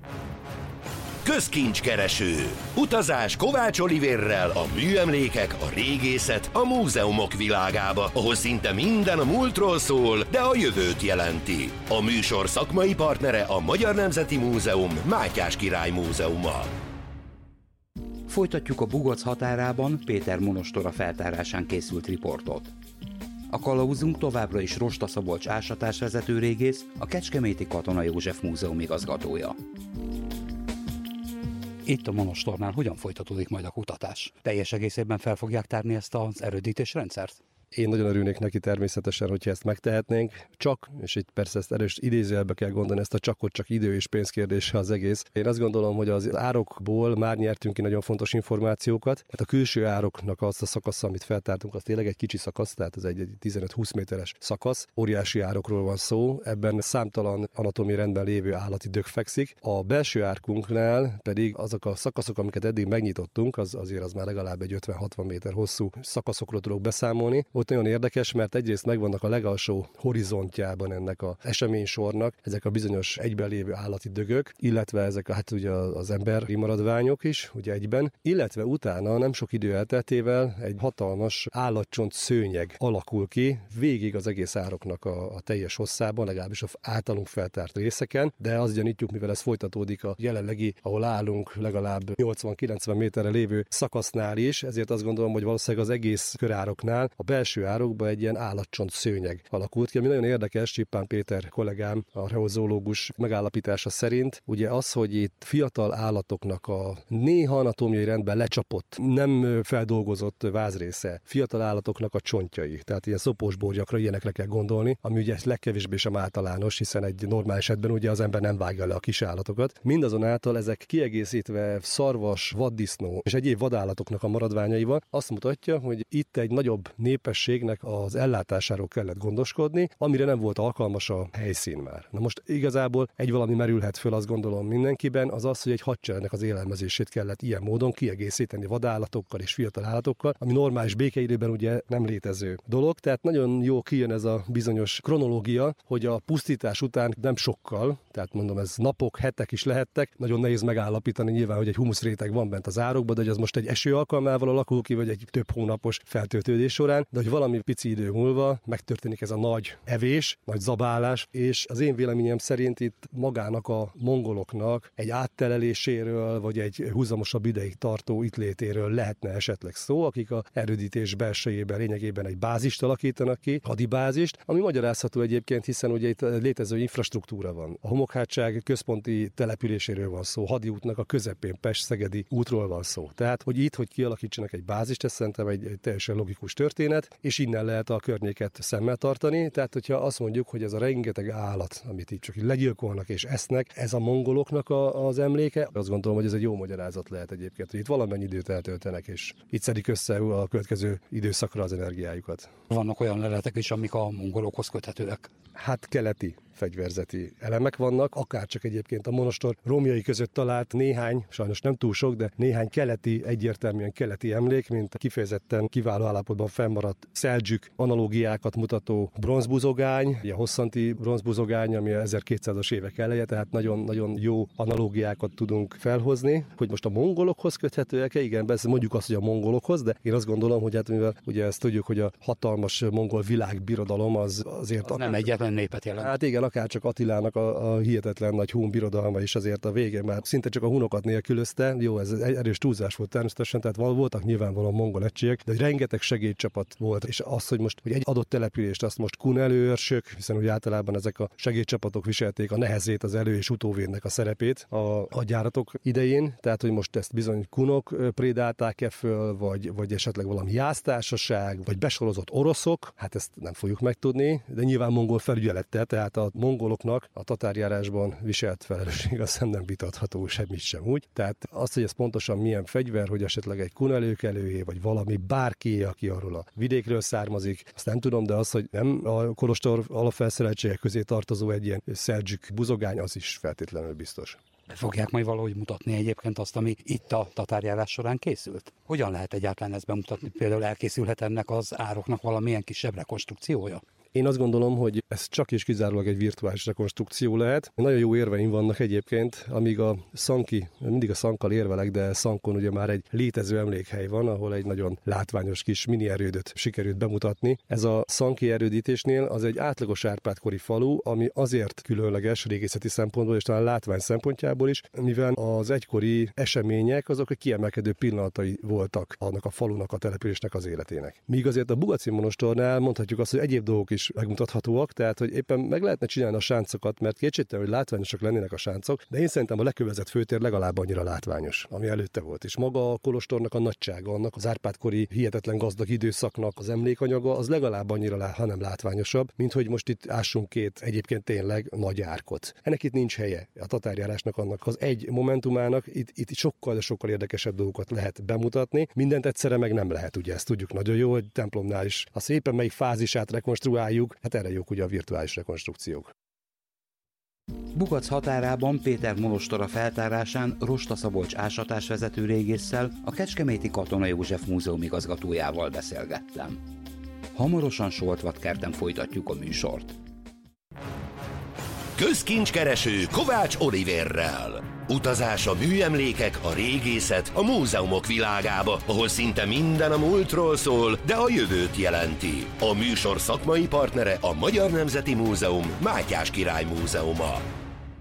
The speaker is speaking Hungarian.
Közkincskereső. Utazás Kovács Olivérrel a műemlékek, a régészet, a múzeumok világába, ahol szinte minden a múltról szól, de a jövőt jelenti. A műsor szakmai partnere a Magyar Nemzeti Múzeum, Mátyás Király Múzeuma. Folytatjuk a Bugoc határában Péter monostora feltárásán készült riportot. A kalauzunk továbbra is Rosta Szabolcs ásatásvezető régész, a Kecskeméti Katona József Múzeum igazgatója. Itt a monostornál hogyan folytatódik majd a kutatás? Teljes egészében fel fogják tárni ezt az erődítésrendszert? Én nagyon örülnék neki természetesen, hogyha ezt megtehetnénk. Csak, és itt persze ezt erős idézőjelbe kell gondolni, ezt a csakot csak idő és pénz kérdése az egész. Én azt gondolom, hogy az árokból már nyertünk ki nagyon fontos információkat. Hát a külső ároknak azt a szakasza, amit feltártunk, az tényleg egy kicsi szakasz, tehát ez egy 15-20 méteres szakasz. Óriási árokról van szó, ebben számtalan anatómiai rendben lévő állati dög fekszik. A belső árkunknál pedig azok a szakaszok, amiket eddig megnyitottunk, azért az már legalább egy 50-60 méter hosszú szakaszokról tudok beszámolni. Ott nagyon érdekes, mert egyrészt megvannak a legalsó horizontjában ennek az eseménysornak ezek a bizonyos egyben lévő állati dögök, illetve ezek hát ugye az emberi maradványok is, ugye egyben, illetve utána nem sok idő elteltével egy hatalmas állatcsont szőnyeg alakul ki végig az egész ároknak a teljes hosszában, legalábbis az általunk feltárt részeken, de azt gyanítjuk, mivel ez folytatódik a jelenlegi, ahol állunk legalább 80-90 méterre lévő szakasznál is, ezért azt gondolom, hogy valószínűleg az egész körároknál a belső árokban egy ilyen állatcsont szőnyeg alakult ki, ami nagyon érdekes. Csippán Péter kollégám, a reozológus megállapítása szerint, ugye az, hogy itt fiatal állatoknak a néha anatómiai rendben lecsapott, nem feldolgozott vázrésze, fiatal állatoknak a csontjai, tehát ilyen szopósborjakra ilyenekre kell gondolni, ami ugye legkevésbé sem általános, hiszen egy normál esetben ugye az ember nem vágja le a kis állatokat. Mindazonáltal ezek kiegészítve szarvas, vaddisznó és egyéb vadállatoknak a maradványaival azt mutatja, hogy itt egy nagyobb népességnek az ellátásáról kellett gondoskodni, amire nem volt alkalmas a helyszín már. Na most igazából egy valami merülhet föl, azt gondolom mindenkiben, az az, hogy egy hadseregnek az élelmezését kellett ilyen módon kiegészíteni vadállatokkal és fiatal állatokkal, ami normális békeidőben ugye nem létező dolog. Tehát nagyon jó kijön ez a bizonyos kronológia, hogy a pusztítás után nem sokkal, tehát mondom, ez napok, hetek is lehettek, nagyon nehéz megállapítani nyilván, hogy egy humuszréteg van bent az árokban, de hogy az most egy eső alkalmával alakul ki, vagy egy több hónapos feltöltődés során, de hogy valami pici idő múlva megtörténik ez a nagy evés, nagy zabálás, és az én véleményem szerint itt magának a mongoloknak egy átteleléséről, vagy egy húzamosabb ideig tartó itt létéről lehetne esetleg szó, akik a erődítés belsejében lényegében egy bázist alakítanak ki, hadibázist, ami magyarázható egyébként, hiszen ugye itt létező infrastruktúra van. A Homokhátság központi településéről van szó, hadiútnak a közepén Pest-Szegedi útról van szó. Tehát, hogy itt, hogy kialakítsanak egy bázist, ez szerintem egy teljesen logikus történet, és innen lehet a környéket szemmel tartani. Tehát, hogyha azt mondjuk, hogy ez a rengeteg állat, amit itt csak legyilkolnak és esznek, ez a mongoloknak az emléke, azt gondolom, hogy ez egy jó magyarázat lehet egyébként, hogy itt valamennyi időt eltöltenek, és itt szedik össze a következő időszakra az energiájukat. Vannak olyan leletek is, amik a mongolokhoz köthetőek. Hát keleti fegyverzeti elemek vannak, akár csak egyébként a monostor romjai között talált néhány, sajnos nem túl sok, de néhány keleti, egyértelműen keleti emlék, mint kifejezetten kiváló állapotban fennmaradt szeldzsük analógiákat mutató bronzbuzogány, a hosszanti bronzbuzogány, ami a 1200-as évek eleje, tehát nagyon-nagyon jó analógiákat tudunk felhozni. Hogy most a mongolokhoz köthetőek-e? Igen, persze mondjuk azt, hogy a mongolokhoz, de én azt gondolom, hogy hát mivel ugye ezt tudjuk, hogy a hatalmas mongol világbirodalom az azért... Az nem egyetlen népet jelent. Hát igen, akár csak Attilának a hihetetlen nagy hun birodalma is azért a végén már szinte csak a hunokat nélkülözte. Jó, ez egy erős túlzás volt természetesen, tehát voltak nyilvánvalóan mongol egységek, de rengeteg segédcsapat volt, és az, hogy most hogy egy adott települést azt most kun előőrsök, hiszen úgy általában ezek a segédcsapatok viselték a nehezét, az elő- és utóvédnek a szerepét a hadjáratok idején, tehát hogy most ezt bizony kunok prédálták-e föl, vagy esetleg valami jásztársaság, vagy besorozott oroszok, hát ezt nem fogjuk megtudni, de nyilván mongol felügyelettel, tehát a mongoloknak a tatárjárásban viselt felelősség azt nem vitatható semmit sem úgy. Tehát azt, hogy ez pontosan milyen fegyver, hogy esetleg egy kun előkelőjé, vagy valami bárki, aki arról a vidékről származik, azt nem tudom, de az, hogy nem a kolostor alapfelszereltségek közé tartozó egy ilyen szeldzsük buzogány, az is feltétlenül biztos. De fogják majd valahogy mutatni egyébként azt, ami itt a tatárjárás során készült? Hogyan lehet egyáltalán ezt bemutatni? Például elkészülhet ennek az ároknak valamilyen kisebb rekonstrukciója? Én azt gondolom, hogy ez csak és kizárólag egy virtuális rekonstrukció lehet. Nagyon jó érveim vannak egyébként, amíg a Szanki, mindig a Szankkal érvelek, de Szankon ugye már egy létező emlékhely van, ahol egy nagyon látványos kis mini erődöt sikerült bemutatni. Ez a szanki erődítésnél az egy átlagos Árpád-kori falu, ami azért különleges régészeti szempontból és talán látvány szempontjából is, mivel az egykori események azok a kiemelkedő pillanatai voltak annak a falunak, a településnek az életének. Míg azért a Bugaci monostornál mondhatjuk azt, hogy egyéb dolgok is megmutathatóak, tehát hogy éppen meg lehetne csinálni a sáncokat, mert kétségtelen, hogy látványosak lennének a sáncok, de én szerintem a lekövezett főtér legalább annyira látványos, ami előtte volt. És maga a kolostornak a nagysága, annak az Árpád-kori hihetetlen gazdag időszaknak az emlékanyaga, az legalább annyira, hanem látványosabb, mint hogy most itt ássunk két egyébként tényleg nagy árkot. Ennek itt nincs helye. A tatárjárásnak annak az egy momentumának itt sokkal érdekesebb dolgokat lehet bemutatni. Mindent egyszerre meg nem lehet, ugye ezt tudjuk nagyon jó, hogy templomnál is. Ha szépen melyik fázisát rekonstruáljuk, hát erre jók ugye a virtuális rekonstrukciók. Bugac határában Péter monostora feltárásán Rosta Szabolcs ásatásvezető régésszel, a Kecskeméti Katona József Múzeum igazgatójával beszélgettem. Hamarosan Soltvatkerten folytatjuk a műsort. Közkincskereső Kovács Oliverrel. Utazás a műemlékek, a régészet, a múzeumok világába, ahol szinte minden a múltról szól, de a jövőt jelenti. A műsor szakmai partnere a Magyar Nemzeti Múzeum, Mátyás Király Múzeuma.